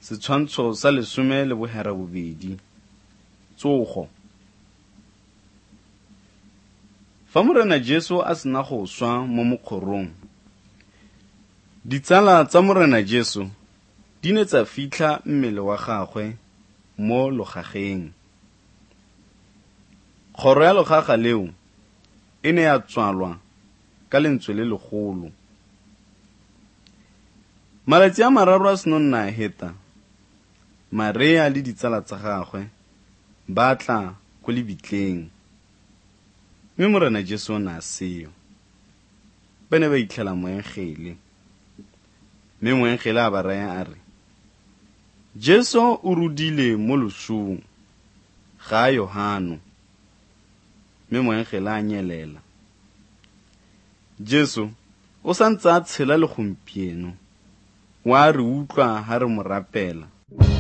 Setshwantsho sa 12. Tsogo. Fa Morena Jesu a sena go swa mo mokgorong, ditsala tsa Morena Jesu di ne tsa fitlha mmele wa gagwe mo logageng. Kgoro ya logaga leo e ne ya tswalwa ka lentswe le legolo. Malatsi a mararo a senonna a heta, Maria le ditsala tsa gagwe ba tla go lebitleng, mme Morena Jesu o ne a seo. Ba ne ba itlhela moengele, mme moengele a ba raya a re, Jesu o rudile mo losung ga Yohano, mme moengele a nyelela. Jesu o santse a tshela le gompieno, wa re utlwa ha re mo rapela.